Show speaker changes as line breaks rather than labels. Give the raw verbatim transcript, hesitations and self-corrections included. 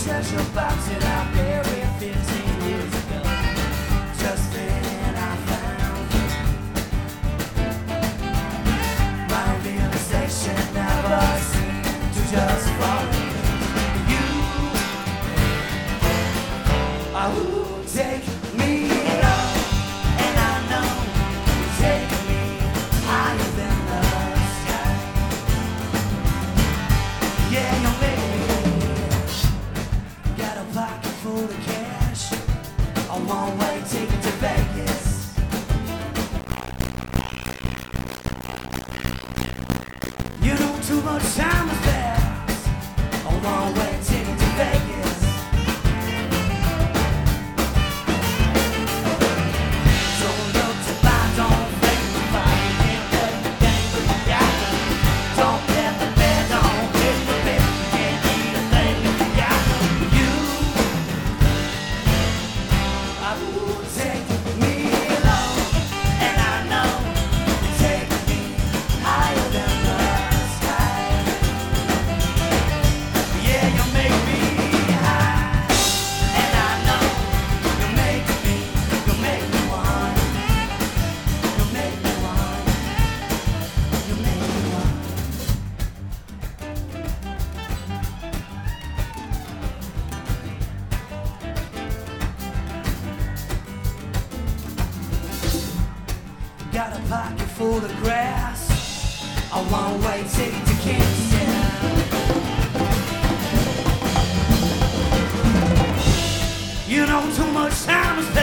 treasure box that I buried fifteen years ago. Just then I found my realization never seemed to just fall into you. I will take me low, and I know you take me higher than the sky. Yeah, you made me. Got a pocket full of cash, a one-way ticket to Vegas. You know too much time has passed, a one-way ticket to Vegas. Don't look to buy, don't think to buy. You can't play the game with the guy. Don't get the bed, don't get the bed. You can't eat a thing if you got you. I will take me low, and I know you take me higher than the sky. Yeah, you make me high, and I know you make me, you make me want, you make me want, you make me want. Got a pocket full of grass, a one-way ticket to Kansas. You know too much time has passed.